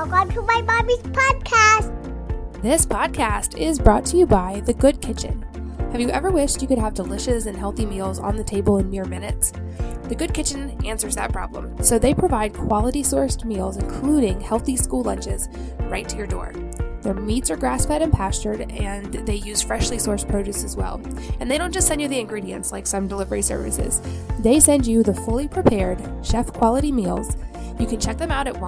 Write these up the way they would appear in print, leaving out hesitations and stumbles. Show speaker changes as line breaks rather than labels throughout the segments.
Welcome to my mommy's podcast.
This podcast is brought to you by The Good Kitchen. Have you ever wished you could have delicious and healthy meals on the table in mere minutes? The Good Kitchen answers that problem, so they provide quality-sourced meals, including healthy school lunches, right to your door. Their meats are grass-fed and pastured, and they use freshly sourced produce as well. And they don't just send you the ingredients like some delivery services. They send you the fully prepared, chef-quality meals. You can check them out at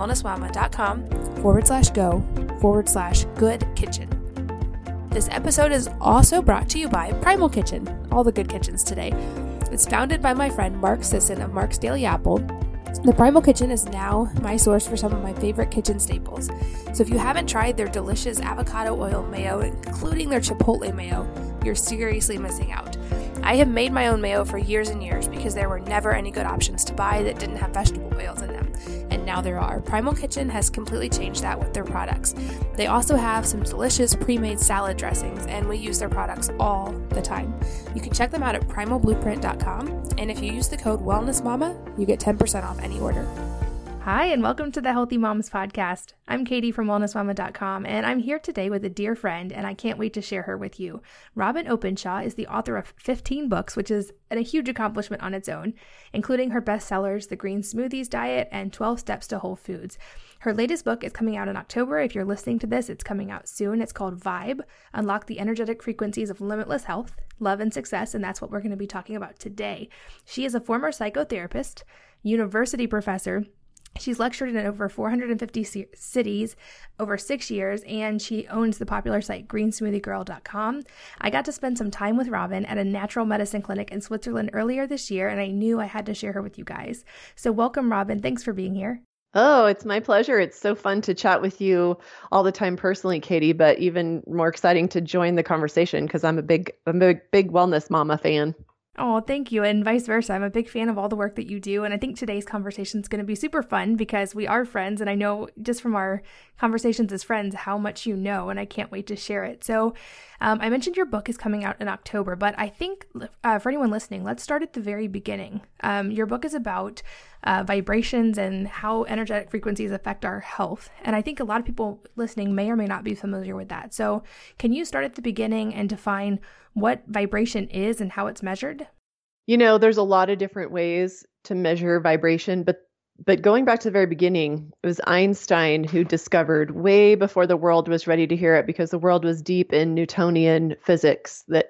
wellnessmama.com/go/good kitchen. This episode is also brought to you by Primal Kitchen, all the good kitchens today. It's founded by my friend Mark Sisson of Mark's Daily Apple. The Primal Kitchen is now my source for some of my favorite kitchen staples. So if you haven't tried their delicious avocado oil mayo, including their chipotle mayo, you're seriously missing out. I have made my own mayo for years and years because there were never any good options to buy that didn't have vegetable oils in them. And now there are. Primal Kitchen has completely changed that with their products. They also have some delicious pre-made salad dressings, and we use their products all the time. You can check them out at primalblueprint.com, and if you use the code WellnessMama, you get 10% off any order. Hi, and welcome to the Healthy Moms Podcast. I'm Katie from wellnessmama.com, and I'm here today with a dear friend, and I can't wait to share her with you. Robin Openshaw is the author of 15 books, which is a huge accomplishment on its own, including her bestsellers, The Green Smoothies Diet and 12 Steps to Whole Foods. Her latest book is coming out in October. If you're listening to this, it's coming out soon. It's called Vibe, Unlock the Energetic Frequencies of Limitless Health, Love, and Success, and that's what we're going to be talking about today. She is a former psychotherapist, university professor. She's lectured in over 450 cities over 6 years, and she owns the popular site greensmoothiegirl.com. I got to spend some time with Robin at a natural medicine clinic in Switzerland earlier this year, and I knew I had to share her with you guys. So welcome, Robin. Thanks for being here.
Oh, it's my pleasure. It's so fun to chat with you all the time personally, Katie, but even more exciting to join the conversation because I'm a big Wellness Mama fan.
Oh, thank you. And vice versa. I'm a big fan of all the work that you do. And I think today's conversation is going to be super fun because we are friends. And I know just from our conversations as friends how much you know, and I can't wait to share it. So I mentioned your book is coming out in October, but I think for anyone listening, let's start at the very beginning. Your book is about vibrations and how energetic frequencies affect our health. And I think a lot of people listening may or may not be familiar with that. So can you start at the beginning and define what vibration is and how it's measured?
You know, there's a lot of different ways to measure vibration, but going back to the very beginning, it was Einstein who discovered way before the world was ready to hear it, because the world was deep in Newtonian physics that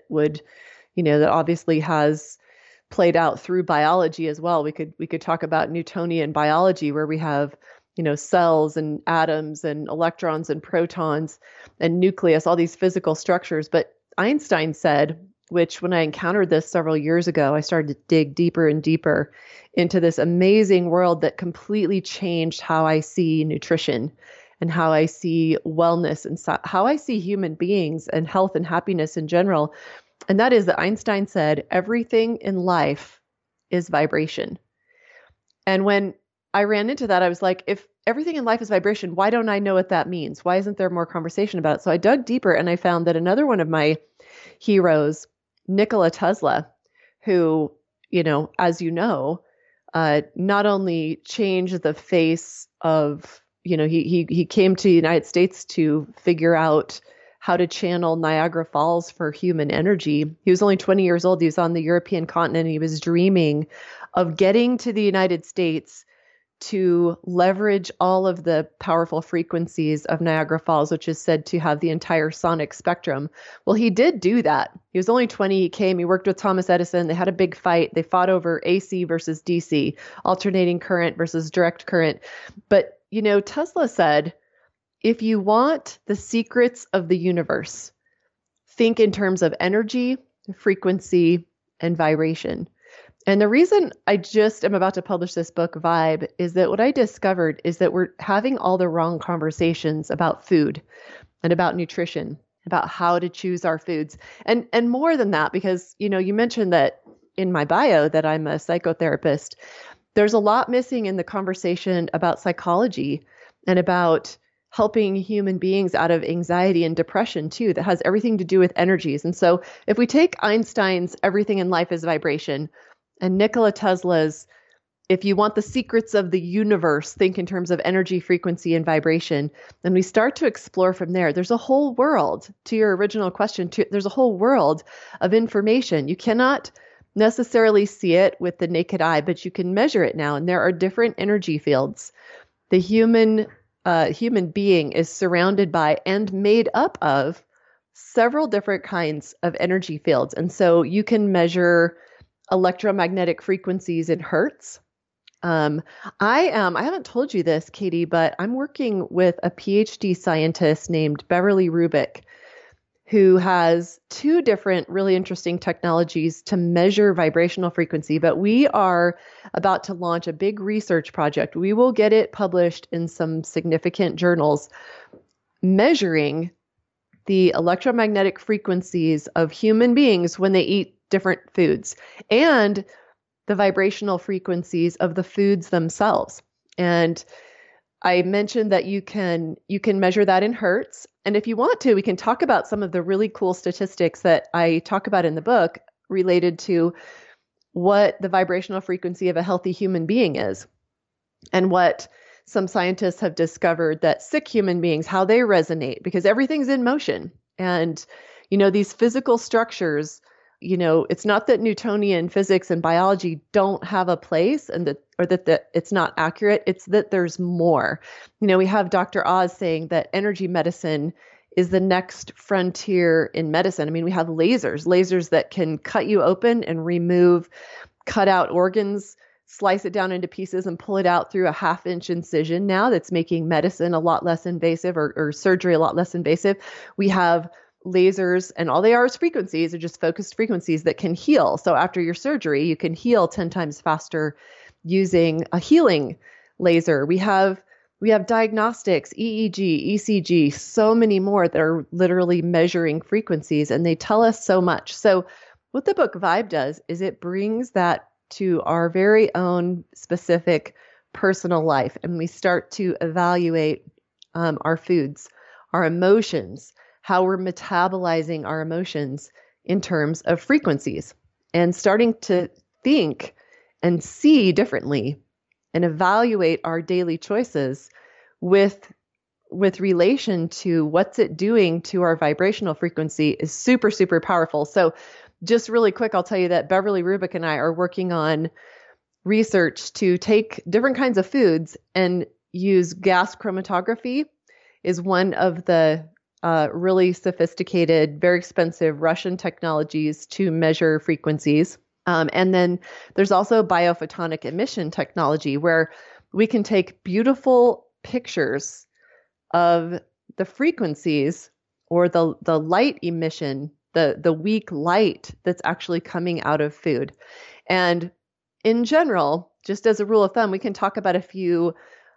obviously has played out through biology as well. We could talk about Newtonian biology, where we have, cells and atoms and electrons and protons and nucleus, all these physical structures. But Einstein said, which when I encountered this several years ago, I started to dig deeper and deeper into this amazing world that completely changed how I see nutrition and how I see wellness and how I see human beings and health and happiness in general. And that is that Einstein said, everything in life is vibration. And when I ran into that, I was like, if everything in life is vibration, why don't I know what that means? Why isn't there more conversation about it? So I dug deeper and I found that another one of my heroes, Nikola Tesla, who, as you know, not only changed the face of, he came to the United States to figure out how to channel Niagara Falls for human energy. He was only 20 years old. He was on the European continent. He was dreaming of getting to the United States to leverage all of the powerful frequencies of Niagara Falls, which is said to have the entire sonic spectrum. Well, he did do that. He was only 20. He came, he worked with Thomas Edison. They had a big fight. They fought over AC versus DC, alternating current versus direct current. But, Tesla said, if you want the secrets of the universe, think in terms of energy, frequency, and vibration. And the reason I just am about to publish this book, Vibe, is that what I discovered is that we're having all the wrong conversations about food and about nutrition, about how to choose our foods. And more than that, because, you mentioned that in my bio that I'm a psychotherapist, there's a lot missing in the conversation about psychology and about helping human beings out of anxiety and depression too, that has everything to do with energies. And so if we take Einstein's everything in life is vibration and Nikola Tesla's if you want the secrets of the universe, think in terms of energy, frequency, and vibration. And we start to explore from there. There's a whole world, to your original question, there's a whole world of information. You cannot necessarily see it with the naked eye, but you can measure it now. And there are different energy fields. The human being is surrounded by and made up of several different kinds of energy fields. And so you can measure electromagnetic frequencies in hertz. I haven't told you this, Katie, but I'm working with a PhD scientist named Beverly Rubik, who has two different really interesting technologies to measure vibrational frequency. But we are about to launch a big research project. We will get it published in some significant journals, measuring the electromagnetic frequencies of human beings when they eat different foods, and the vibrational frequencies of the foods themselves. And I mentioned that you can measure that in hertz. And if you want to, we can talk about some of the really cool statistics that I talk about in the book related to what the vibrational frequency of a healthy human being is, and what some scientists have discovered that sick human beings, how they resonate, because everything's in motion. And, these physical structures, it's not that Newtonian physics and biology don't have a place and that it's not accurate. It's that there's more. We have Dr. Oz saying that energy medicine is the next frontier in medicine. I mean, we have lasers that can cut you open and cut out organs, slice it down into pieces and pull it out through a 1/2-inch incision now. That's making medicine a lot less invasive, or surgery a lot less invasive. We have lasers, and all they are is frequencies, are just focused frequencies that can heal. So after your surgery, you can heal 10 times faster using a healing laser. We have diagnostics, EEG, ECG, so many more that are literally measuring frequencies, and they tell us so much. So what the book Vibe does is it brings that to our very own specific personal life, and we start to evaluate our foods, our emotions, how we're metabolizing our emotions in terms of frequencies, and starting to think and see differently and evaluate our daily choices with relation to what's it doing to our vibrational frequency is super, super powerful. So just really quick, I'll tell you that Beverly Rubik and I are working on research to take different kinds of foods and use gas chromatography, is one of the really sophisticated, very expensive Russian technologies to measure frequencies. And then there's also biophotonic emission technology, where we can take beautiful pictures of the frequencies or the light emission, the weak light that's actually coming out of food. And in general, just as a rule of thumb, we can talk about a few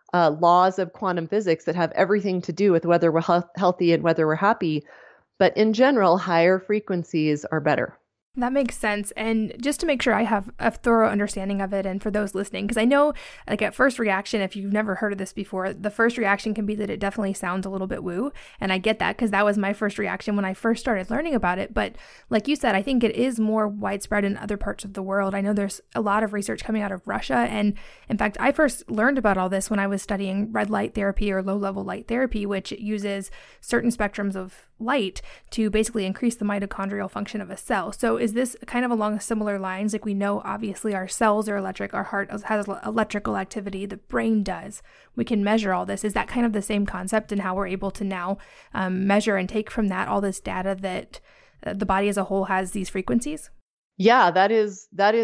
laws of quantum physics that have everything to do with whether we're healthy and whether we're happy. But in general, higher frequencies are better.
That makes sense. And just to make sure I have a thorough understanding of it, and for those listening, because I know, like, at first reaction, if you've never heard of this before, the first reaction can be that it definitely sounds a little bit woo. And I get that, because that was my first reaction when I first started learning about it. But like you said, I think it is more widespread in other parts of the world. I know there's a lot of research coming out of Russia. And in fact, I first learned about all this when I was studying red light therapy, or low-level light therapy, which uses certain spectrums of light to basically increase the mitochondrial function of a cell. So is this kind of along similar lines? Like, we know obviously our cells are electric, our heart has electrical activity, the brain does. We can measure all this. Is that kind of the same concept in how we're able to now measure and take from that all this data that the body as a whole has these frequencies?
Yeah, that is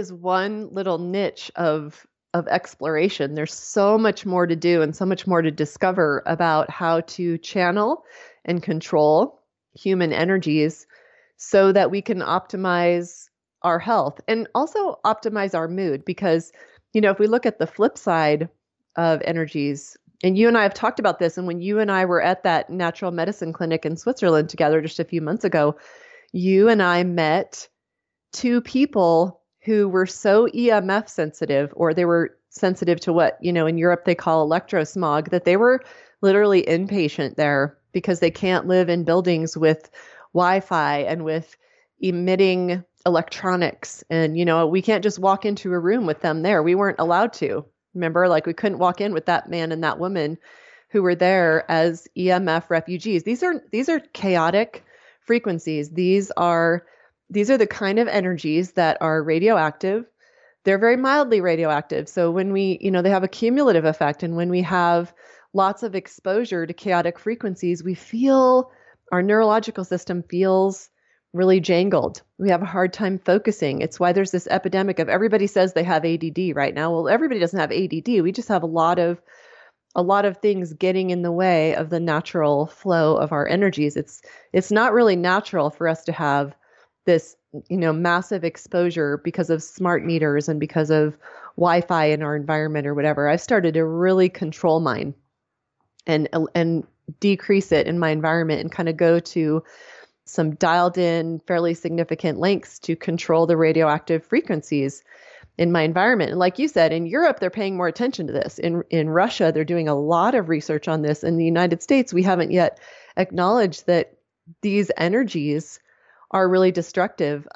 one little niche of exploration. There's so much more to do and so much more to discover about how to channel and control human energies so that we can optimize our health and also optimize our mood. Because, if we look at the flip side of energies, and you and I have talked about this, and when you and I were at that natural medicine clinic in Switzerland together just a few months ago, you and I met two people who were so EMF sensitive, or they were sensitive to what, in Europe they call electrosmog, that they were literally inpatient there because they can't live in buildings with Wi-Fi and with emitting electronics. And, we can't just walk into a room with them there. We weren't allowed to. Remember, like we couldn't walk in with that man and that woman who were there as EMF refugees. These are chaotic frequencies. These are the kind of energies that are radioactive. They're very mildly radioactive. So when we, they have a cumulative effect. And when we have lots of exposure to chaotic frequencies, we feel our neurological system feels really jangled. We have a hard time focusing. It's why there's this epidemic of everybody says they have ADD right now. Well, everybody doesn't have ADD. We just have a lot of things getting in the way of the natural flow of our energies. It's not really natural for us to have this, massive exposure because of smart meters and because of Wi-Fi in our environment or whatever. I've started to really control mine and decrease it in my environment and kind of go to some dialed in, fairly significant lengths to control the radioactive frequencies in my environment. And like you said, in Europe, they're paying more attention to this. In Russia, they're doing a lot of research on this. In the United States, we haven't yet acknowledged that these energies are really destructive.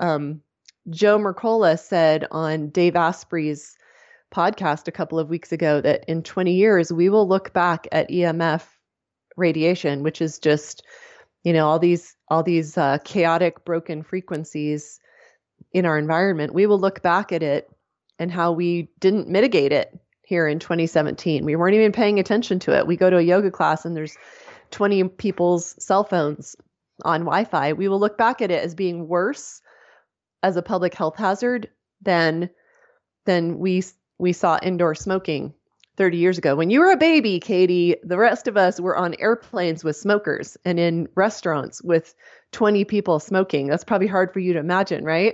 Joe Mercola said on Dave Asprey's podcast a couple of weeks ago that in 20 years, we will look back at EMF radiation, which is just, all these chaotic, broken frequencies in our environment. We will look back at it and how we didn't mitigate it here in 2017. We weren't even paying attention to it. We go to a yoga class and there's 20 people's cell phones on Wi-Fi. We will look back at it as being worse as a public health hazard than we saw indoor smoking 30 years ago. When you were a baby, Katie, the rest of us were on airplanes with smokers and in restaurants with 20 people smoking. That's probably hard for you to imagine, right?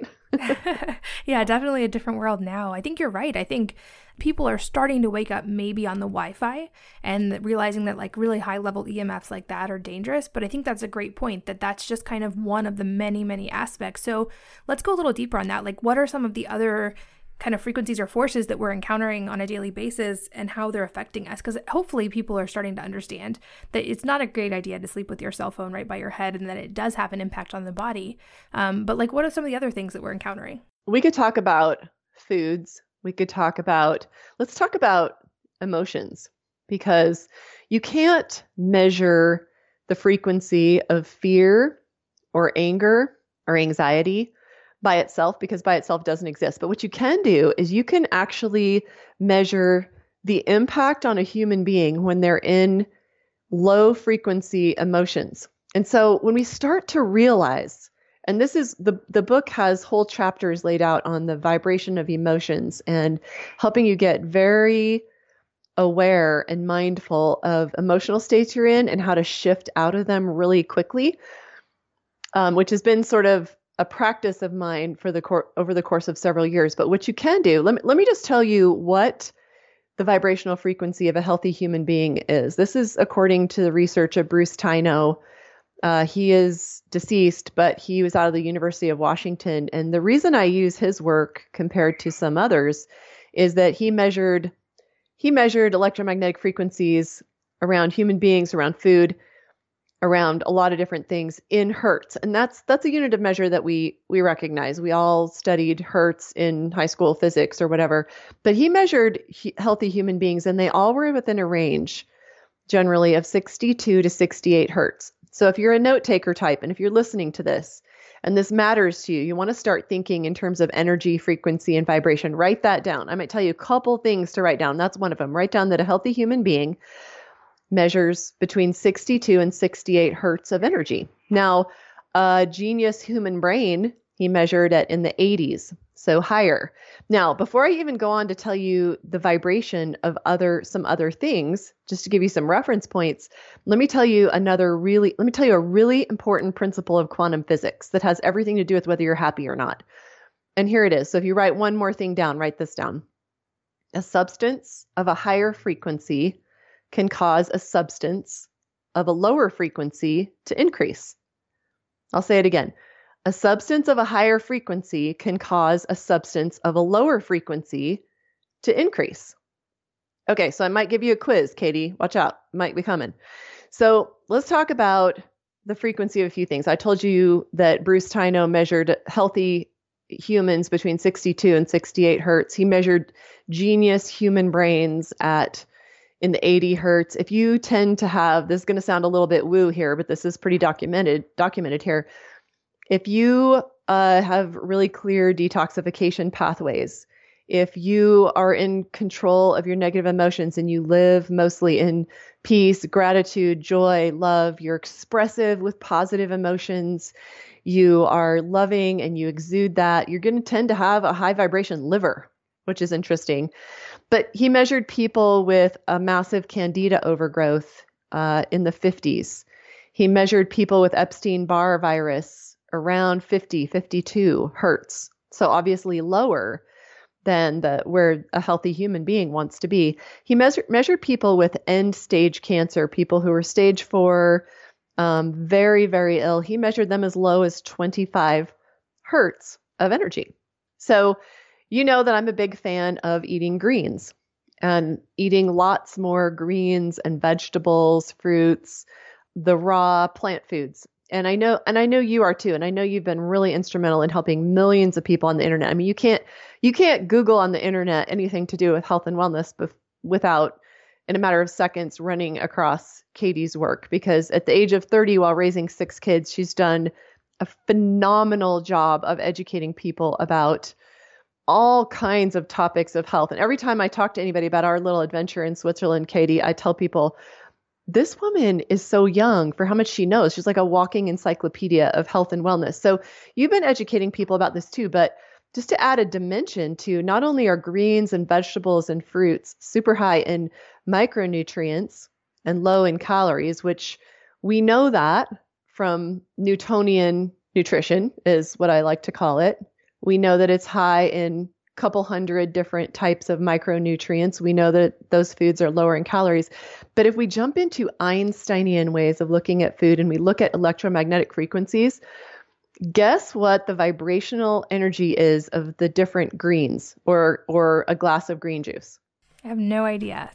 Yeah, definitely a different world now. I think you're right. I think people are starting to wake up maybe on the Wi-Fi and realizing that like really high level EMFs like that are dangerous. But I think that's a great point, that that's just kind of one of the many, many aspects. So let's go a little deeper on that. Like, what are some of the other kind of frequencies or forces that we're encountering on a daily basis and how they're affecting us? Because hopefully people are starting to understand that it's not a great idea to sleep with your cell phone right by your head and that it does have an impact on the body. But like, what are some of the other things that we're encountering?
We could talk about foods. Let's talk about emotions, because you can't measure the frequency of fear or anger or anxiety by itself, because by itself doesn't exist. But what you can do is you can actually measure the impact on a human being when they're in low frequency emotions. And so when we start to realize, and this is the book has whole chapters laid out on the vibration of emotions and helping you get very aware and mindful of emotional states you're in and how to shift out of them really quickly, which has been sort of a practice of mine for over the course of several years. But what you can do, let me just tell you what the vibrational frequency of a healthy human being is. This is according to the research of Bruce Tyno. He is deceased, but he was out of the University of Washington. And the reason I use his work compared to some others is that he measured electromagnetic frequencies around human beings, around food, around a lot of different things in hertz. And that's a unit of measure that we recognize. We all studied hertz in high school physics or whatever. But he measured healthy human beings, and they all were within a range generally of 62 to 68 hertz. So if you're a note taker type, and if you're listening to this, and this matters to you, you want to start thinking in terms of energy, frequency, and vibration, write that down. I might tell you a couple things to write down. That's one of them. Write down that a healthy human being measures between 62 and 68 hertz of energy. Now, a genius human brain, he measured it in the 80s, so higher. Now, before I even go on to tell you the vibration of some other things, just to give you some reference points, let me tell you a really important principle of quantum physics that has everything to do with whether you're happy or not. And here it is. So if you write one more thing down, write this down. A substance of a higher frequency can cause a substance of a lower frequency to increase. I'll say it again. A substance of a higher frequency can cause a substance of a lower frequency to increase. Okay, so I might give you a quiz, Katie. Watch out. Might be coming. So let's talk about the frequency of a few things. I told you that Bruce Tyno measured healthy humans between 62 and 68 hertz. He measured genius human brains in the 80 hertz. If you tend to have, this is going to sound a little bit woo here, but this is pretty documented here. If you have really clear detoxification pathways, if you are in control of your negative emotions and you live mostly in peace, gratitude, joy, love, you're expressive with positive emotions, you are loving and you exude that, you're going to tend to have a high vibration liver, which is interesting. But he measured people with a massive candida overgrowth in the 50s. He measured people with Epstein-Barr virus around 50, 52 hertz. So obviously lower than where a healthy human being wants to be. He measured people with end-stage cancer, people who were stage 4, very, very ill. He measured them as low as 25 hertz of energy. So you know that I'm a big fan of eating greens and eating lots more greens and vegetables, fruits, the raw plant foods. And I know you are too. And I know you've been really instrumental in helping millions of people on the internet. I mean, you can't Google on the internet anything to do with health and wellness without, in a matter of seconds, running across Katie's work. Because at the age of 30, while raising 6 kids, she's done a phenomenal job of educating people about all kinds of topics of health. And every time I talk to anybody about our little adventure in Switzerland, Katie, I tell people, this woman is so young for how much she knows. She's like a walking encyclopedia of health and wellness. So you've been educating people about this too, but just to add a dimension to, not only are greens and vegetables and fruits super high in micronutrients and low in calories, which we know that from Newtonian nutrition is what I like to call it. We know that it's high in a couple hundred different types of micronutrients. We know that those foods are lower in calories. But if we jump into Einsteinian ways of looking at food and we look at electromagnetic frequencies, guess what the vibrational energy is of the different greens or a glass of green juice?
I have no idea.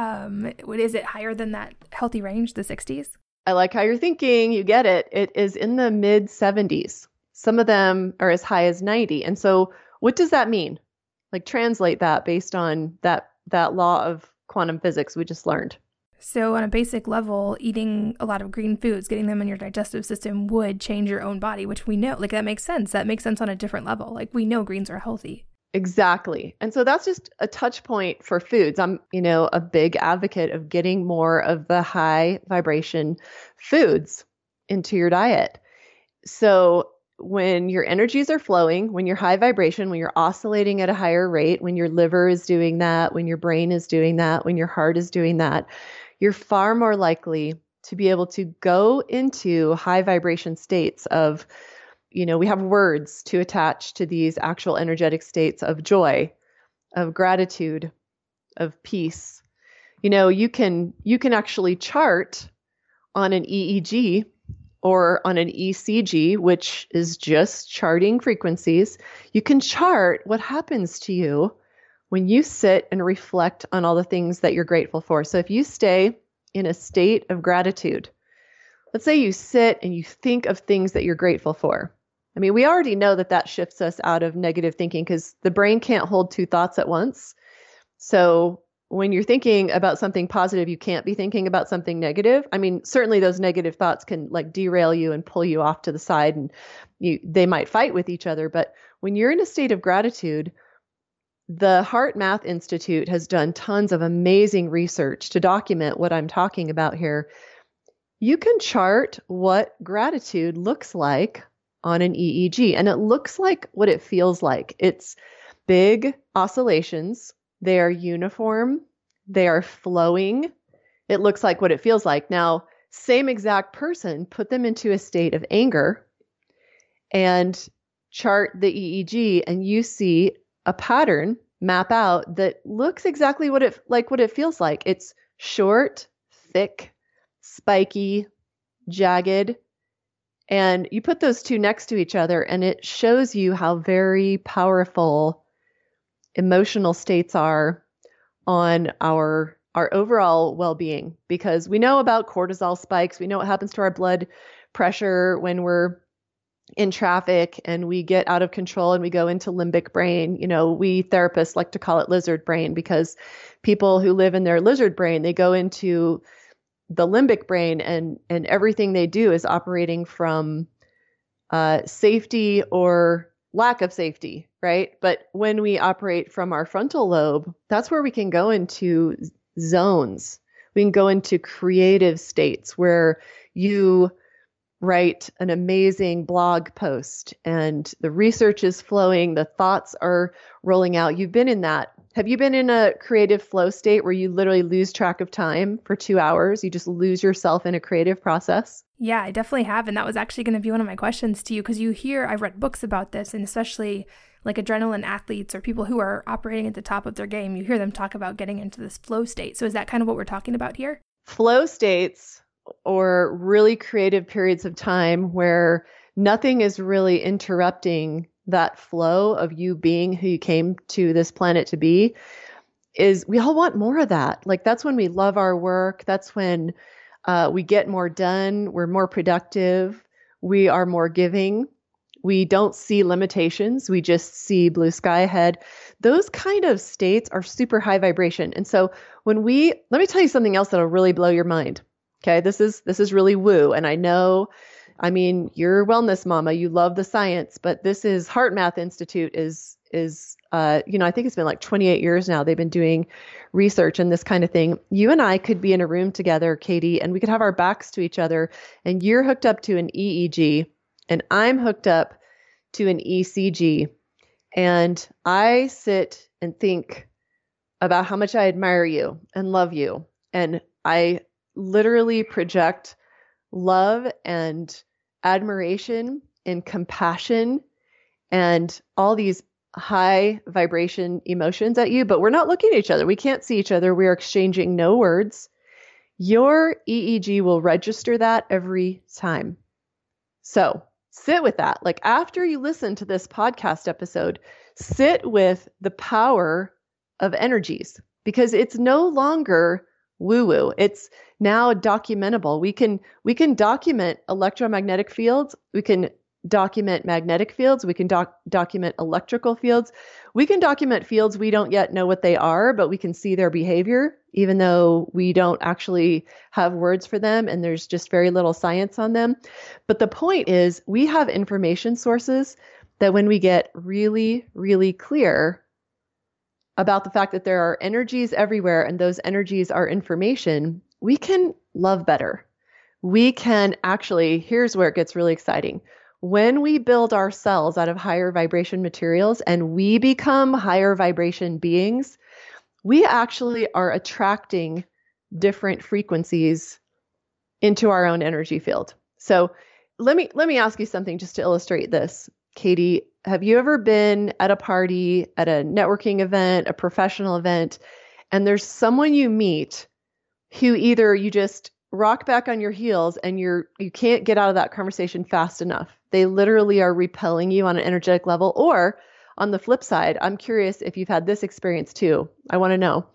Is it higher than that healthy range, the 60s?
I like how you're thinking. You get it. It is in the mid 70s. Some of them are as high as 90. And so what does that mean? Like, translate that based on that law of quantum physics we just learned.
So on a basic level, eating a lot of green foods, getting them in your digestive system would change your own body, which we know, like, that makes sense. That makes sense on a different level. Like, we know greens are healthy.
Exactly. And so that's just a touch point for foods. I'm, a big advocate of getting more of the high vibration foods into your diet. So when your energies are flowing, when you're high vibration, when you're oscillating at a higher rate, when your liver is doing that, when your brain is doing that, when your heart is doing that, you're far more likely to be able to go into high vibration states of, we have words to attach to these actual energetic states of joy, of gratitude, of peace. You can actually chart on an EEG or on an ECG, which is just charting frequencies. You can chart what happens to you when you sit and reflect on all the things that you're grateful for. So if you stay in a state of gratitude, let's say you sit and you think of things that you're grateful for. I mean, we already know that shifts us out of negative thinking because the brain can't hold 2 thoughts at once. So when you're thinking about something positive, you can't be thinking about something negative. I mean, certainly those negative thoughts can derail you and pull you off to the side, and they might fight with each other. But when you're in a state of gratitude, the Heart Math Institute has done tons of amazing research to document what I'm talking about here. You can chart what gratitude looks like on an EEG, and it looks like what it feels like. It's big oscillations. They are uniform. They are flowing. It looks like what it feels like. Now, same exact person, put them into a state of anger and chart the EEG, and you see a pattern map out that looks exactly what it feels like. It's short, thick, spiky, jagged. And you put those two next to each other, and it shows you how very powerful emotional states are on our overall well-being, because we know about cortisol spikes. We know what happens to our blood pressure when we're in traffic and we get out of control and we go into limbic brain. We therapists like to call it lizard brain because people who live in their lizard brain, they go into the limbic brain and everything they do is operating from safety or lack of safety, right? But when we operate from our frontal lobe, that's where we can go into zones. We can go into creative states where you write an amazing blog post and the research is flowing, the thoughts are rolling out. You've been in that. Have you been in a creative flow state where you literally lose track of time for 2 hours? You just lose yourself in a creative process?
Yeah, I definitely have. And that was actually going to be one of my questions to you because I've read books about this, and especially like adrenaline athletes or people who are operating at the top of their game, you hear them talk about getting into this flow state. So is that kind of what we're talking about here?
Flow states or really creative periods of time where nothing is really interrupting that flow of you being who you came to this planet to be, is we all want more of that. Like that's when we love our work. That's when we get more done. We're more productive. We are more giving. We don't see limitations. We just see blue sky ahead. Those kind of states are super high vibration. And so let me tell you something else that'll really blow your mind. Okay. This is really woo. And you're a wellness mama. You love the science, but this is HeartMath Institute is I think it's been like 28 years now. They've been doing research and this kind of thing. You and I could be in a room together, Katie, and we could have our backs to each other and you're hooked up to an EEG and I'm hooked up to an ECG. And I sit and think about how much I admire you and love you. And I literally project love and admiration and compassion and all these high vibration emotions at you, but we're not looking at each other. We can't see each other. We're exchanging no words. Your EEG will register that every time. So sit with that. Like after you listen to this podcast episode, sit with the power of energies because it's no longer woo-woo. It's now documentable. We can document electromagnetic fields. We can document magnetic fields. We can document electrical fields. We can document fields we don't yet know what they are, but we can see their behavior, even though we don't actually have words for them and there's just very little science on them. But the point is we have information sources that when we get really, really clear about the fact that there are energies everywhere and those energies are information, we can love better. We can actually, here's where it gets really exciting. When we build our cells out of higher vibration materials and we become higher vibration beings, we actually are attracting different frequencies into our own energy field. So let me ask you something just to illustrate this. Katie, have you ever been at a party, at a networking event, a professional event, and there's someone you meet who either you just rock back on your heels and you can't get out of that conversation fast enough. They literally are repelling you on an energetic level. Or on the flip side, I'm curious if you've had this experience too. I want to know.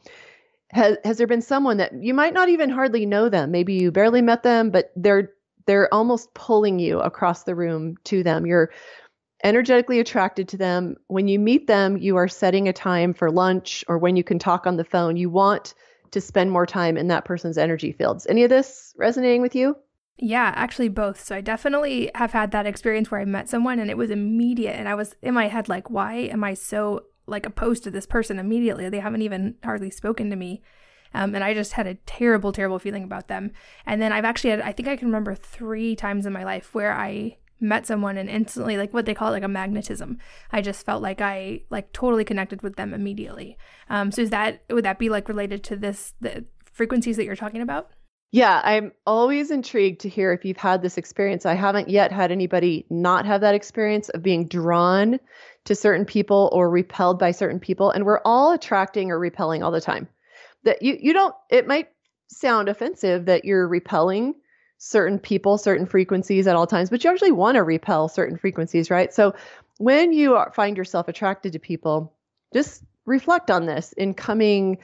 Has there been someone that you might not even hardly know them? Maybe you barely met them, but they're almost pulling you across the room to them. You're energetically attracted to them. When you meet them, you are setting a time for lunch or when you can talk on the phone. You want to spend more time in that person's energy fields. Any of this resonating with you?
Yeah, actually both. So I definitely have had that experience where I met someone and it was immediate. And I was in my head like, why am I so opposed to this person immediately? They haven't even hardly spoken to me. And I just had a terrible, terrible feeling about them. And then I've actually had, I think I can remember 3 times in my life where I met someone and instantly, what they call a magnetism. I just felt like I totally connected with them immediately. So would that be related to the frequencies that you're talking about?
Yeah, I'm always intrigued to hear if you've had this experience. I haven't yet had anybody not have that experience of being drawn to certain people or repelled by certain people. And we're all attracting or repelling all the time. That you don't, it might sound offensive that you're repelling certain people, certain frequencies at all times, but you actually want to repel certain frequencies, right? So when you find yourself attracted to people, just reflect on this in coming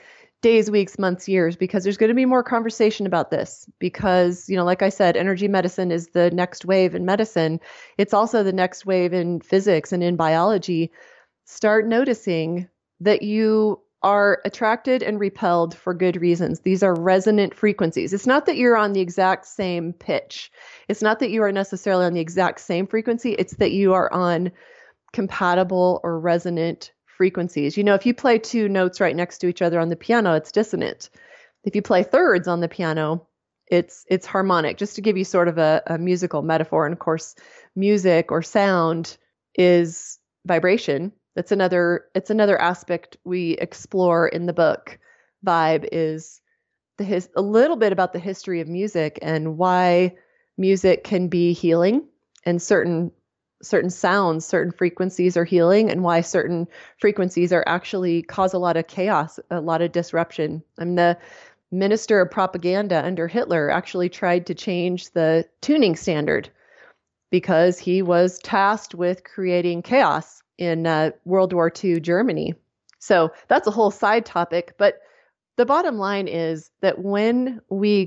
days, weeks, months, years, because there's going to be more conversation about this. Because, like I said, energy medicine is the next wave in medicine. It's also the next wave in physics and in biology. Start noticing that you are attracted and repelled for good reasons. These are resonant frequencies. It's not that you're on the exact same pitch. It's not that you are necessarily on the exact same frequency. It's that you are on compatible or resonant frequencies. If you play two notes right next to each other on the piano, it's dissonant. If you play thirds on the piano, it's harmonic. Just to give you sort of a musical metaphor. And of course, music or sound is vibration. It's another aspect we explore in the book. Vibe is a little bit about the history of music and why music can be healing, and certain sounds, certain frequencies are healing, and why certain frequencies are actually cause a lot of chaos, a lot of disruption. The minister of propaganda under Hitler actually tried to change the tuning standard because he was tasked with creating chaos in World War II Germany. So that's a whole side topic. But the bottom line is that when we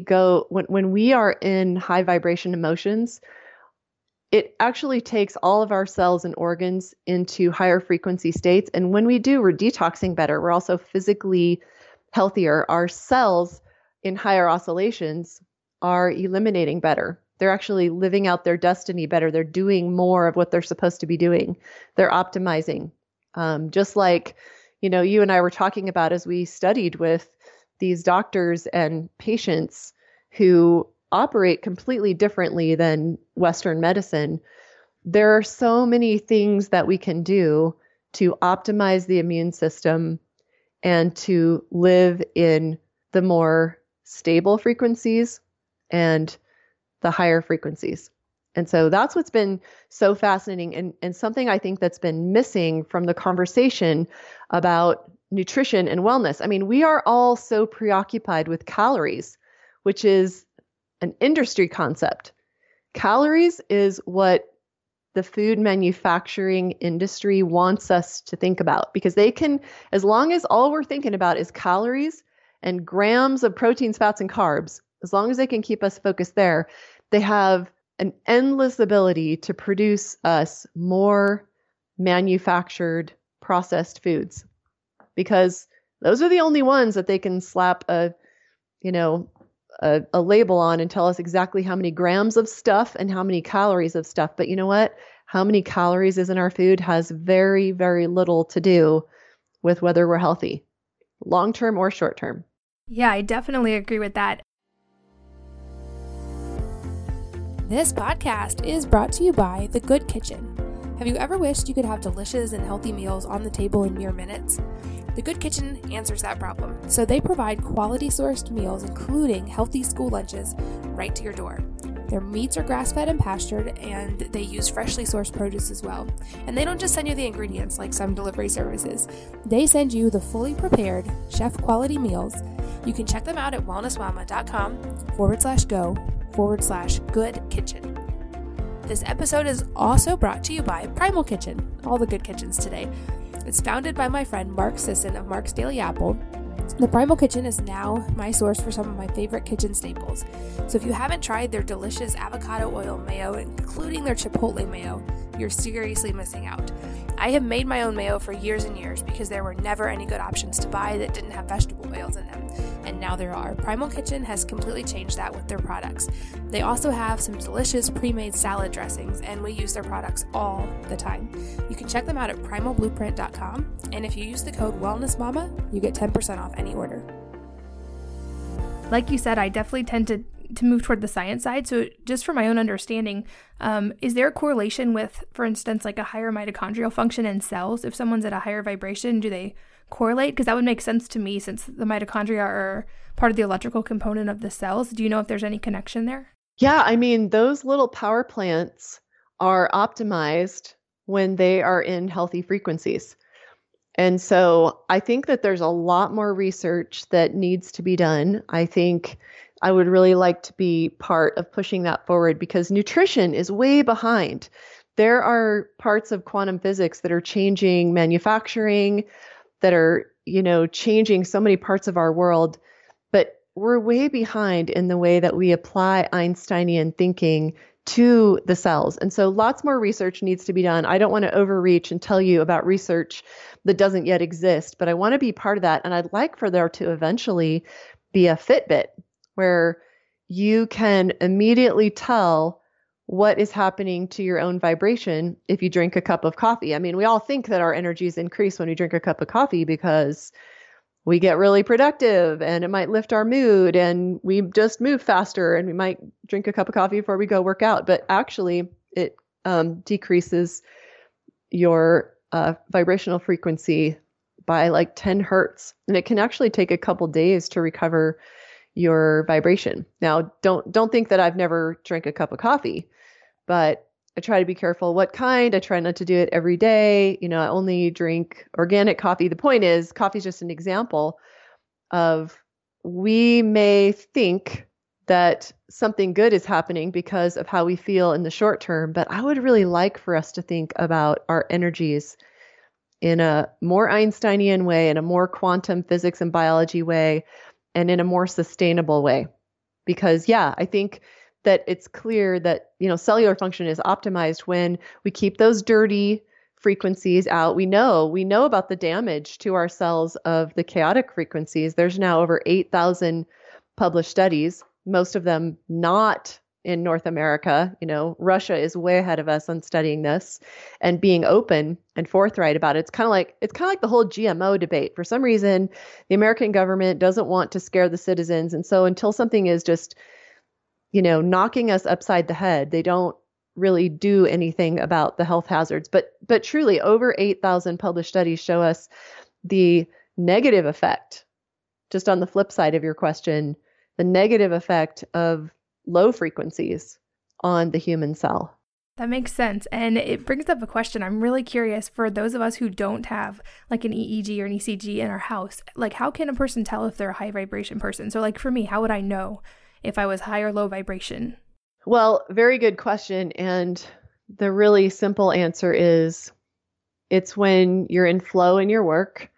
are in high vibration emotions, it actually takes all of our cells and organs into higher frequency states. And when we do, we're detoxing better. We're also physically healthier. Our cells in higher oscillations are eliminating better. They're actually living out their destiny better. They're doing more of what they're supposed to be doing. They're optimizing. Just like, you and I were talking about as we studied with these doctors and patients who operate completely differently than Western medicine. There are so many things that we can do to optimize the immune system and to live in the more stable frequencies and the higher frequencies. And so that's what's been so fascinating and something I think that's been missing from the conversation about nutrition and wellness. We are all so preoccupied with calories, which is an industry concept. Calories is what the food manufacturing industry wants us to think about, because they can, as long as all we're thinking about is calories and grams of proteins, fats, and carbs, as long as they can keep us focused there, they have an endless ability to produce us more manufactured processed foods, because those are the only ones that they can slap a label on and tell us exactly how many grams of stuff and how many calories of stuff. But you know what? How many calories is in our food has very, very little to do with whether we're healthy, long-term or short-term.
Yeah, I definitely agree with that.
This podcast is brought to you by The Good Kitchen. Have you ever wished you could have delicious and healthy meals on the table in mere minutes? The Good Kitchen answers that problem. So they provide quality sourced meals, including healthy school lunches, right to your door. Their meats are grass-fed and pastured, and they use freshly sourced produce as well. And they don't just send you the ingredients like some delivery services. They send you the fully prepared, chef-quality meals. You can check them out at wellnessmama.com/go/good kitchen. This episode is also brought to you by Primal Kitchen, all the good kitchens today. It's founded by my friend Mark Sisson of Mark's Daily Apple. The Primal Kitchen is now my source for some of my favorite kitchen staples. So if you haven't tried their delicious avocado oil mayo, including their chipotle mayo, you're seriously missing out. I have made my own mayo for years and years because there were never any good options to buy that didn't have vegetable oils in them. And now there are. Primal Kitchen has completely changed that with their products. They also have some delicious pre-made salad dressings, and we use their products all the time. You can check them out at primalblueprint.com, and if you use the code WellnessMama, you get 10% off any order.
Like you said, I definitely tend to move toward the science side. So just for my own understanding, is there a correlation with, for instance, like a higher mitochondrial function in cells? If someone's at a higher vibration, do they correlate? Because that would make sense to me since the mitochondria are part of the electrical component of the cells. Do you know if there's any connection there?
Yeah, those little power plants are optimized when they are in healthy frequencies. And so I think that there's a lot more research that needs to be done. I think I would really like to be part of pushing that forward because nutrition is way behind. There are parts of quantum physics that are changing manufacturing, that are changing so many parts of our world, but we're way behind in the way that we apply Einsteinian thinking to the cells. And so lots more research needs to be done. I don't want to overreach and tell you about research that doesn't yet exist, but I want to be part of that. And I'd like for there to eventually be a Fitbit where you can immediately tell what is happening to your own vibration if you drink a cup of coffee. I mean, we all think that our energies increase when we drink a cup of coffee because we get really productive and it might lift our mood and we just move faster and we might drink a cup of coffee before we go work out. But actually, it decreases your vibrational frequency by like 10 hertz. And it can actually take a couple days to recover your vibration. Now, don't think that I've never drank a cup of coffee, but I try to be careful what kind. I try not to do it every day. I only drink organic coffee. The point is, coffee is just an example of we may think that something good is happening because of how we feel in the short term, but I would really like for us to think about our energies in a more Einsteinian way, in a more quantum physics and biology way, and in a more sustainable way. Because I think that it's clear that, cellular function is optimized when we keep those dirty frequencies out. We know about the damage to our cells of the chaotic frequencies. There's now over 8,000 published studies, most of them not in North America. Russia is way ahead of us on studying this and being open and forthright about it. It's kind of like the whole GMO debate. For some reason, the American government doesn't want to scare the citizens. And so until something is just, knocking us upside the head, they don't really do anything about the health hazards. But truly, over 8,000 published studies show us the negative effect, just on the flip side of your question, the negative effect of low frequencies on the human cell.
That makes sense. And it brings up a question. I'm really curious for those of us who don't have like an EEG or an ECG in our house, like how can a person tell if they're a high vibration person? So like for me, how would I know if I was high or low vibration?
Well, very good question. And the really simple answer is it's when you're in flow in your work,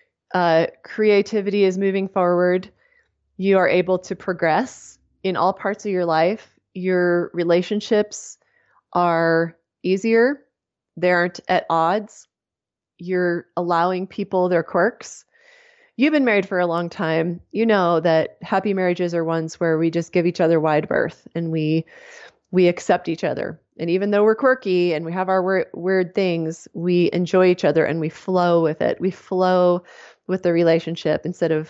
creativity is moving forward, you are able to progress in all parts of your life, your relationships are easier, they aren't at odds, you're allowing people their quirks. You've been married for a long time. You know that happy marriages are ones where we just give each other wide berth and we accept each other. And even though we're quirky and we have our weird things, we enjoy each other and we flow with it. We flow with the relationship instead of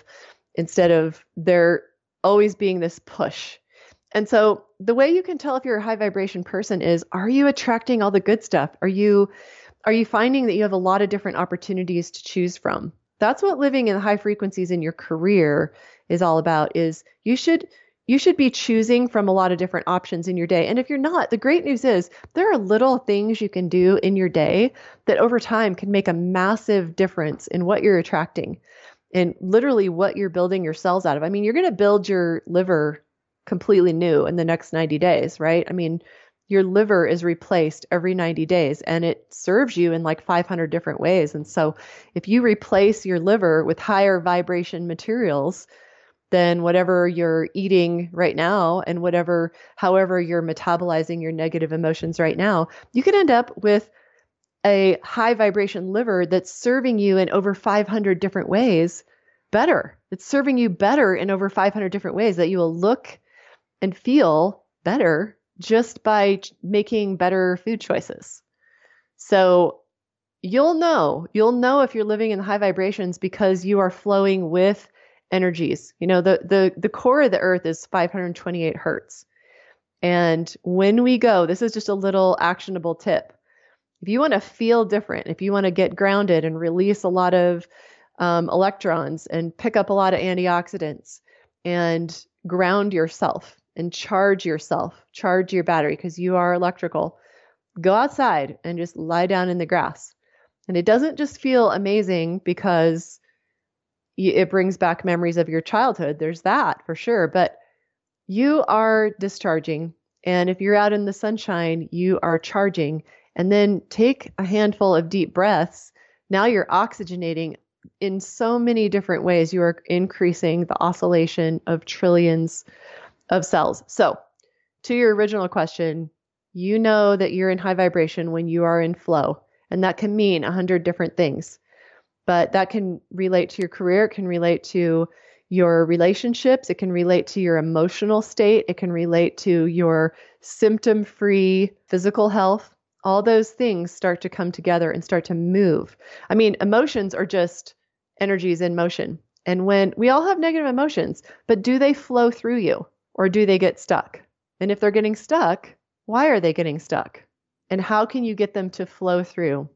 there always being this push. And so the way you can tell if you're a high vibration person is, are you attracting all the good stuff? Are you finding that you have a lot of different opportunities to choose from? That's what living in the high frequencies in your career is all about, is you should be choosing from a lot of different options in your day. And if you're not, the great news is there are little things you can do in your day that over time can make a massive difference in what you're attracting and literally what you're building your cells out of. I mean, you're going to build your liver completely new in the next 90 days, right? I mean, your liver is replaced every 90 days and it serves you in like 500 different ways. And so if you replace your liver with higher vibration materials than whatever you're eating right now and however you're metabolizing your negative emotions right now, you could end up with a high vibration liver that's serving you in over 500 different ways better. It's serving you better in over 500 different ways that you will look and feel better just by making better food choices. So you'll know if you're living in high vibrations because you are flowing with energies. The core of the earth is 528 hertz. And when we go, this is just a little actionable tip. If you want to feel different, if you want to get grounded and release a lot of electrons and pick up a lot of antioxidants and ground yourself and charge your battery because you are electrical, go outside and just lie down in the grass. And it doesn't just feel amazing because it brings back memories of your childhood. There's that for sure. But you are discharging. And if you're out in the sunshine, you are charging. And then take a handful of deep breaths. Now you're oxygenating in so many different ways, you are increasing the oscillation of trillions of cells. So to your original question, you know that you're in high vibration when you are in flow, and that can mean 100 different things. But that can relate to your career, it can relate to your relationships, it can relate to your emotional state, it can relate to your symptom-free physical health. All those things start to come together and start to move. I mean, emotions are just energies in motion. And when we all have negative emotions, but do they flow through you or do they get stuck? And if they're getting stuck, why are they getting stuck? And how can you get them to flow through?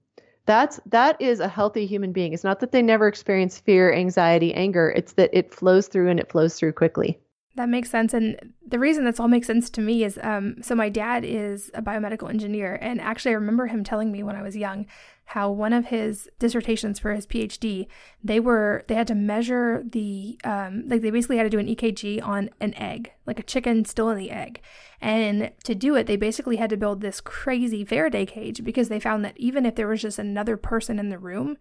That is a healthy human being. It's not that they never experience fear, anxiety, anger. It's that it flows through and it flows through quickly.
That makes sense. And the reason this all makes sense to me is, so my dad is a biomedical engineer. And actually, I remember him telling me when I was young how one of his dissertations for his PhD, they had to measure the, they basically had to do an EKG on an egg, like a chicken still in the egg. And to do it, they basically had to build this crazy Faraday cage because they found that even if there was just another person in the room,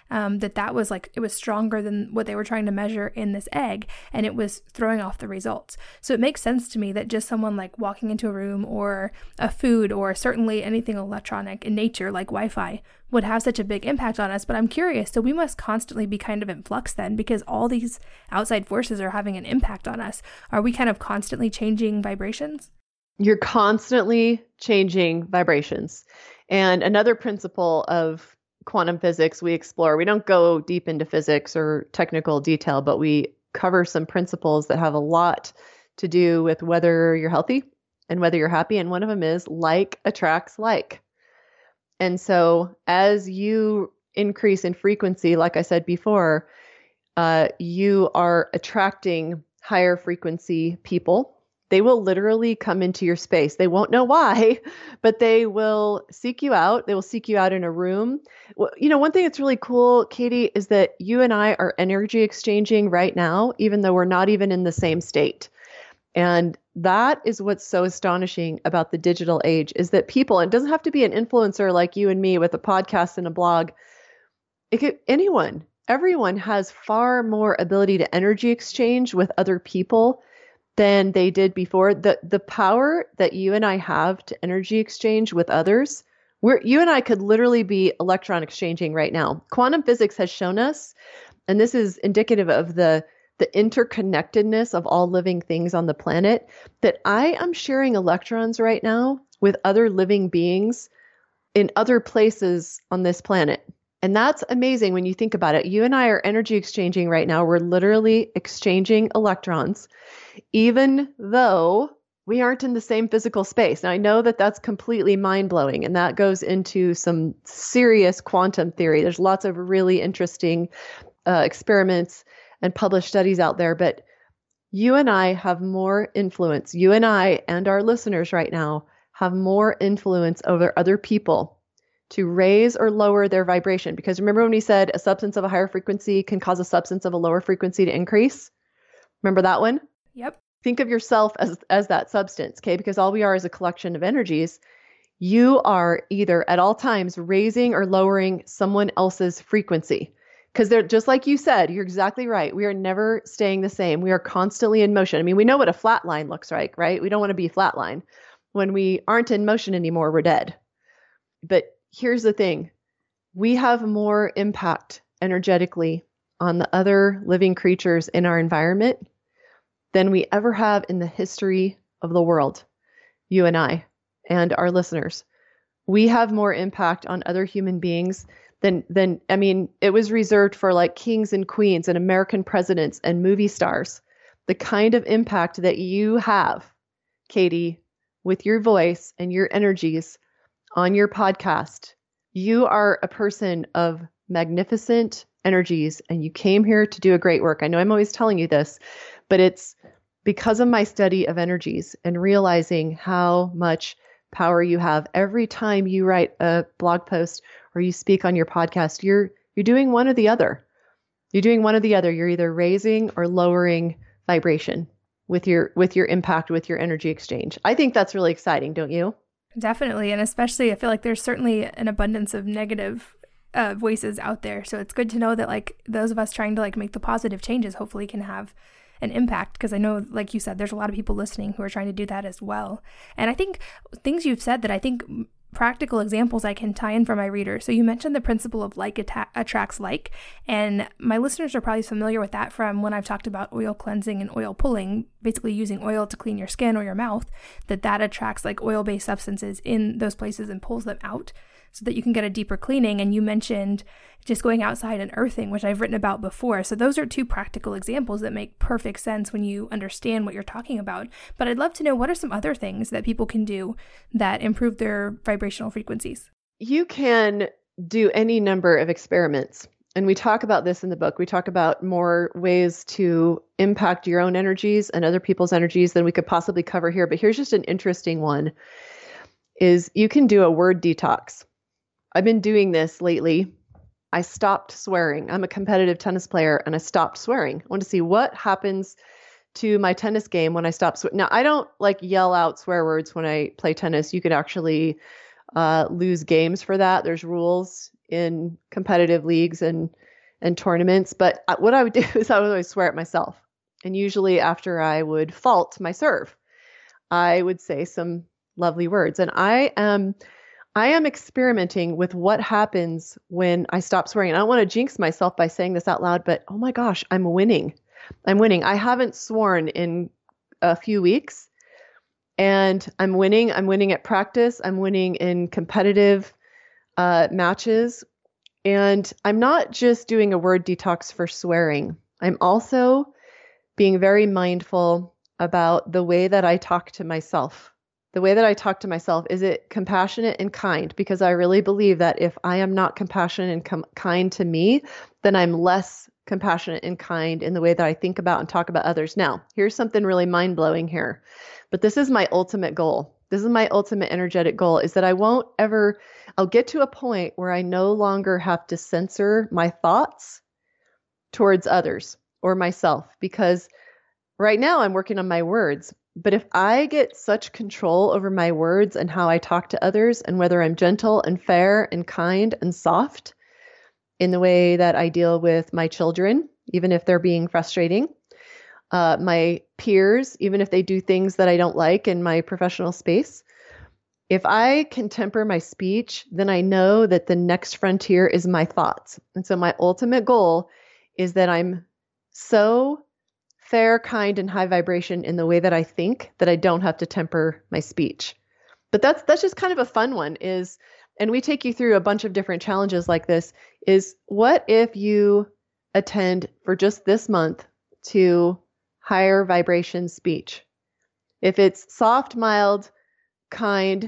that was like, it was stronger than what they were trying to measure in this egg, and it was throwing off the results. So it makes sense to me that just someone like walking into a room or a food or certainly anything electronic in nature like Wi-Fi would have such a big impact on us. But I'm curious, so we must constantly be kind of in flux then, because all these outside forces are having an impact on us. Are we kind of constantly changing vibrations?
You're constantly changing vibrations. And another principle of quantum physics we explore, we don't go deep into physics or technical detail, but we cover some principles that have a lot to do with whether you're healthy and whether you're happy. And one of them is like attracts like. And so as you increase in frequency, like I said before, you are attracting higher frequency people. They will literally come into your space. They won't know why, but they will seek you out. They will seek you out in a room. Well, one thing that's really cool, Katie, is that you and I are energy exchanging right now, even though we're not even in the same state. And that is what's so astonishing about the digital age, is that people, and it doesn't have to be an influencer like you and me with a podcast and a blog. Everyone has far more ability to energy exchange with other people than they did before. The power that you and I have to energy exchange with others, you and I could literally be electron exchanging right now. Quantum physics has shown us, and this is indicative of the interconnectedness of all living things on the planet, that I am sharing electrons right now with other living beings in other places on this planet. And that's amazing when you think about it. You and I are energy exchanging right now. We're literally exchanging electrons, even though we aren't in the same physical space. Now, I know that that's completely mind-blowing, and that goes into some serious quantum theory. There's lots of really interesting experiments and published studies out there, but you and I have more influence. You and I and our listeners right now have more influence over other people to raise or lower their vibration. Because remember when we said a substance of a higher frequency can cause a substance of a lower frequency to increase? Remember that one?
Yep.
Think of yourself as that substance, okay? Because all we are is a collection of energies. You are either at all times raising or lowering someone else's frequency. Because they're just like you said, you're exactly right. We are never staying the same. We are constantly in motion. I mean, we know what a flat line looks like, right? We don't want to be flat line. When we aren't in motion anymore, we're dead. But here's the thing. We have more impact energetically on the other living creatures in our environment than we ever have in the history of the world, you and I and our listeners. We have more impact on other human beings than I mean, it was reserved for like kings and queens and American presidents and movie stars. The kind of impact that you have, Katie, with your voice and your energies on your podcast. You are a person of magnificent energies, and you came here to do a great work. I know I'm always telling you this, but it's because of my study of energies and realizing how much power you have. Every time you write a blog post or you speak on your podcast, you're doing one or the other. You're doing one or the other. You're either raising or lowering vibration with your impact, with your energy exchange. I think that's really exciting, don't you?
Definitely. And especially, I feel like there's certainly an abundance of negative voices out there. So it's good to know that like those of us trying to like make the positive changes hopefully can have an impact, because I know, like you said, there's a lot of people listening who are trying to do that as well. And I think things you've said that I think practical examples I can tie in for my readers. So you mentioned the principle of like attracts like, and my listeners are probably familiar with that from when I've talked about oil cleansing and oil pulling, basically using oil to clean your skin or your mouth, that attracts like oil-based substances in those places and pulls them out so that you can get a deeper cleaning. And you mentioned just going outside and earthing, which I've written about before. So those are two practical examples that make perfect sense when you understand what you're talking about. But I'd love to know, what are some other things that people can do that improve their vibrational frequencies?
You can do any number of experiments. And we talk about this in the book. We talk about more ways to impact your own energies and other people's energies than we could possibly cover here. But here's just an interesting one, is you can do a word detox. I've been doing this lately. I stopped swearing. I'm a competitive tennis player and I stopped swearing. I want to see what happens to my tennis game when I stop swearing. Now, I don't like yell out swear words when I play tennis. You could actually lose games for that. There's rules in competitive leagues and tournaments. But what I would do is I would always swear at myself. And usually after I would fault my serve, I would say some lovely words. And I am experimenting with what happens when I stop swearing. And I don't want to jinx myself by saying this out loud, but oh my gosh, I'm winning. I haven't sworn in a few weeks and I'm winning. I'm winning at practice. I'm winning in competitive matches. And I'm not just doing a word detox for swearing. I'm also being very mindful about the way that I talk to myself. The way that I talk to myself, is it compassionate and kind? Because I really believe that if I am not compassionate and kind to me, then I'm less compassionate and kind in the way that I think about and talk about others. Now, here's something really mind-blowing here, but this is my ultimate goal. This is my ultimate energetic goal, is that I'll get to a point where I no longer have to censor my thoughts towards others or myself, because right now I'm working on my words. But if I get such control over my words and how I talk to others, and whether I'm gentle and fair and kind and soft in the way that I deal with my children, even if they're being frustrating, my peers, even if they do things that I don't like in my professional space, if I can temper my speech, then I know that the next frontier is my thoughts. And so my ultimate goal is that I'm so fair, kind, and high vibration in the way that I think that I don't have to temper my speech. But that's just kind of a fun one, and we take you through a bunch of different challenges like this, is what if you attend for just this month to higher vibration speech? If it's soft, mild, kind,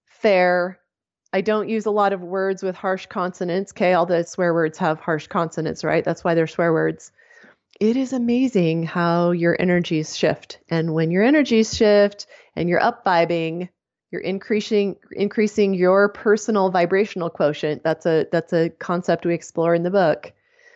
fair, I don't use a lot of words with harsh consonants. Okay, all the swear words have harsh consonants, right? That's why they're swear words. It is amazing how your energies shift. And when your energies shift and you're up vibing, you're increasing your personal vibrational quotient. That's a concept we explore in the book.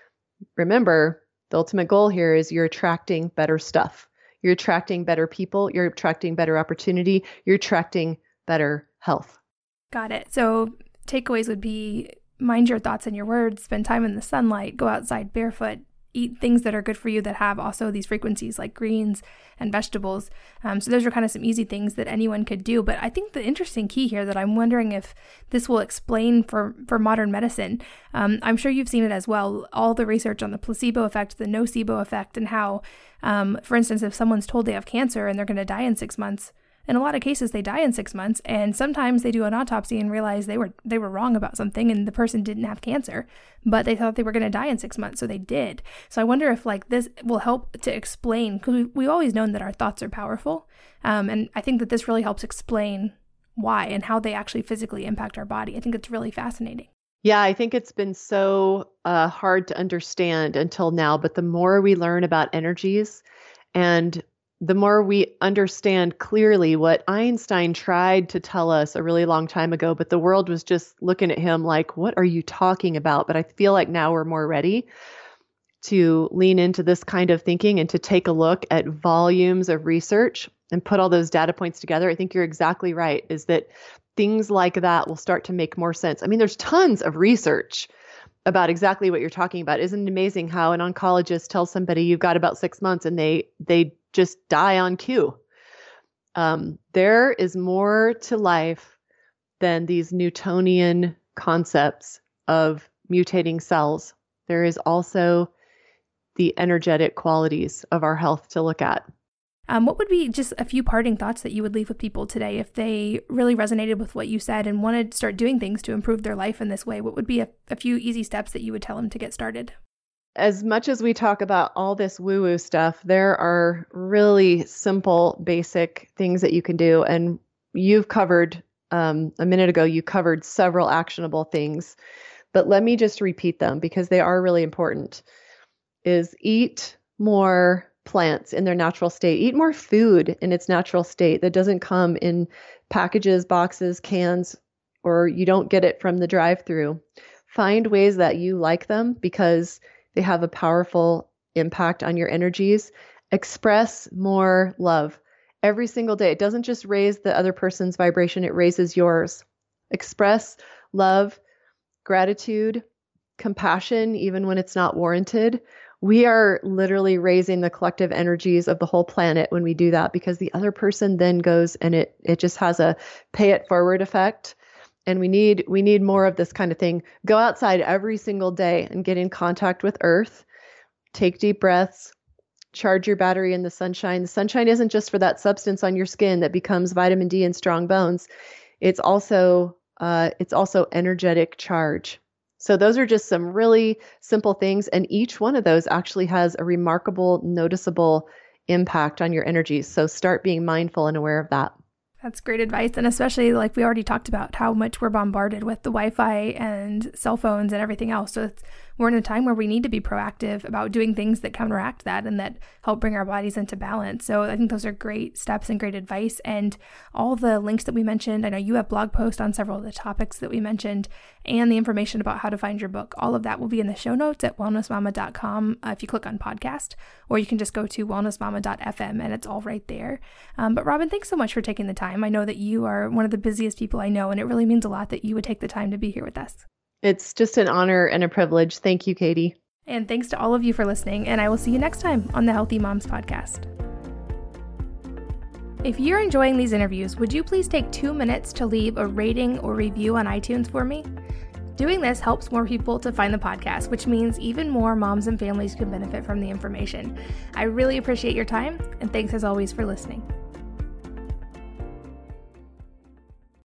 Remember, the ultimate goal here is you're attracting better stuff. You're attracting better people. You're attracting better opportunity. You're attracting better health.
Got it. So takeaways would be: mind your thoughts and your words, spend time in the sunlight, go outside barefoot, eat things that are good for you that have also these frequencies like greens and vegetables. So those are kind of some easy things that anyone could do. But I think the interesting key here that I'm wondering if this will explain for modern medicine, I'm sure you've seen it as well, all the research on the placebo effect, the nocebo effect, and how, for instance, if someone's told they have cancer and they're going to die in 6 months, in a lot of cases, they die in 6 months, and sometimes they do an autopsy and realize they were wrong about something, and the person didn't have cancer, but they thought they were going to die in 6 months, so they did. So I wonder if like this will help to explain, because we've always known that our thoughts are powerful, and I think that this really helps explain why and how they actually physically impact our body. I think it's really fascinating.
Yeah, I think it's been so hard to understand until now, but the more we learn about energies and the more we understand clearly what Einstein tried to tell us a really long time ago, but the world was just looking at him like, what are you talking about? But I feel like now we're more ready to lean into this kind of thinking and to take a look at volumes of research and put all those data points together. I think you're exactly right, is that things like that will start to make more sense. I mean, there's tons of research about exactly what you're talking about. Isn't it amazing how an oncologist tells somebody you've got about 6 months and they just die on cue? There is more to life than these Newtonian concepts of mutating cells. There is also the energetic qualities of our health to look at.
What would be just a few parting thoughts that you would leave with people today if they really resonated with what you said and wanted to start doing things to improve their life in this way? What would be a few easy steps that you would tell them to get started?
As much as we talk about all this woo-woo stuff, there are really simple, basic things that you can do. And you've covered, a minute ago, you covered several actionable things. But let me just repeat them because they are really important. Is eat more plants in their natural state. Eat more food in its natural state that doesn't come in packages, boxes, cans, or you don't get it from the drive-through. Find ways that you like them because they have a powerful impact on your energies. Express more love every single day. It doesn't just raise the other person's vibration, it raises yours. Express love, gratitude, compassion, even when it's not warranted. We are literally raising the collective energies of the whole planet when we do that, because the other person then goes and it just has a pay it forward effect. And we need more of this kind of thing. Go outside every single day and get in contact with Earth. Take deep breaths. Charge your battery in the sunshine. The sunshine isn't just for that substance on your skin that becomes vitamin D and strong bones. It's also energetic charge. So those are just some really simple things. And each one of those actually has a remarkable, noticeable impact on your energies. So start being mindful and aware of that.
That's great advice. And especially like we already talked about how much we're bombarded with the Wi-Fi and cell phones and everything else. So we're in a time where we need to be proactive about doing things that counteract that and that help bring our bodies into balance. So I think those are great steps and great advice. And all the links that we mentioned, I know you have blog posts on several of the topics that we mentioned and the information about how to find your book. All of that will be in the show notes at wellnessmama.com if you click on podcast, or you can just go to wellnessmama.fm and it's all right there. But Robin, thanks so much for taking the time. I know that you are one of the busiest people I know, and it really means a lot that you would take the time to be here with us.
It's just an honor and a privilege. Thank you, Katie.
And thanks to all of you for listening, and I will see you next time on the Healthy Moms Podcast. If you're enjoying these interviews, would you please take 2 minutes to leave a rating or review on iTunes for me? Doing this helps more people to find the podcast, which means even more moms and families can benefit from the information. I really appreciate your time, and thanks as always for listening.